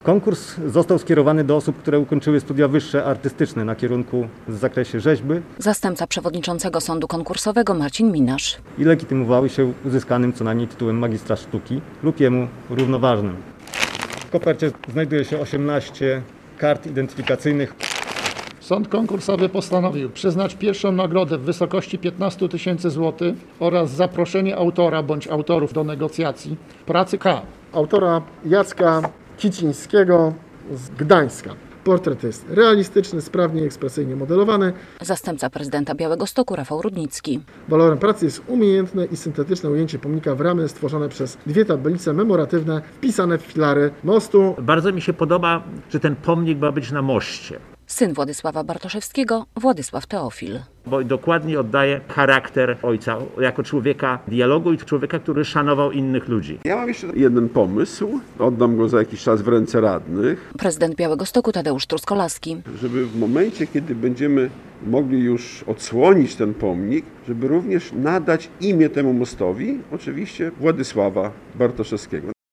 Konkurs został skierowany do osób, które ukończyły studia wyższe artystyczne na kierunku w zakresie rzeźby Zastępca przewodniczącego sądu konkursowego Marcin Minasz. i legitymowały się uzyskanym co najmniej tytułem magistra sztuki lub jemu równoważnym. W kopercie znajduje się 18 kart identyfikacyjnych. Sąd konkursowy postanowił przyznać pierwszą nagrodę w wysokości 15 000 złotych oraz zaproszenie autora bądź autorów do negocjacji pracy K. Autora Jacka Kicińskiego z Gdańska. Portret jest realistyczny, sprawnie i ekspresyjnie modelowany. Zastępca prezydenta Białegostoku Rafał Rudnicki. Walorem pracy jest umiejętne i syntetyczne ujęcie pomnika w ramy stworzone przez 2 tablice memoratywne wpisane w filary mostu. Bardzo mi się podoba, że ten pomnik ma być na moście, Syn Władysława Bartoszewskiego, Władysław Teofil. bo dokładnie oddaje charakter ojca jako człowieka dialogu i człowieka, który szanował innych ludzi. Ja mam jeszcze jeden pomysł, oddam go za jakiś czas w ręce radnych, Prezydent Białegostoku Tadeusz Truskolaski. żeby w momencie, kiedy będziemy mogli już odsłonić ten pomnik, żeby również nadać imię temu mostowi, oczywiście Władysława Bartoszewskiego.